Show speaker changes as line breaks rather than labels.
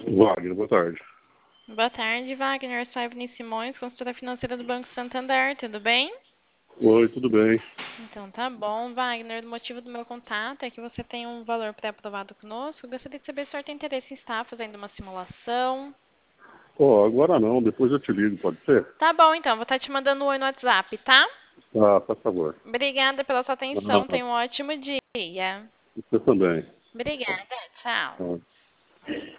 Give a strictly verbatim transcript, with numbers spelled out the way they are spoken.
Wagner, boa tarde.
Boa tarde, Wagner. Sou a Evelyn Simões, consultora financeira do Banco Santander. Tudo bem?
Oi, tudo bem?
Então tá bom, Wagner. O motivo do meu contato é que você tem um valor pré-aprovado conosco. Eu gostaria de saber se o senhor tem interesse em estar fazendo uma simulação.
Ó, agora não, depois eu te ligo, pode ser?
Tá bom, então. Vou estar te mandando um oi no WhatsApp, tá?
Ah, por favor.
Obrigada pela sua atenção.
Ah,
Tenha um ótimo dia.
você também.
Obrigada. Tchau.
Ah.